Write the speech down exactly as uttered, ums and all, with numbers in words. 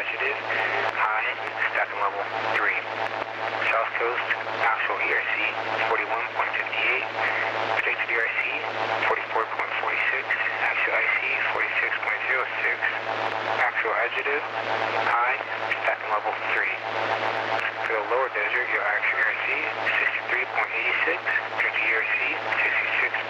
adjective, high, staffing level three. South Coast, actual E R C, forty-one point five eight, predicted E R C, forty-four point four six, actual I C, forty-six point zero six, actual adjective, high, staffing level three. For the lower desert, your actual E R C, sixty-three point eight six, predicted E R C, sixty-six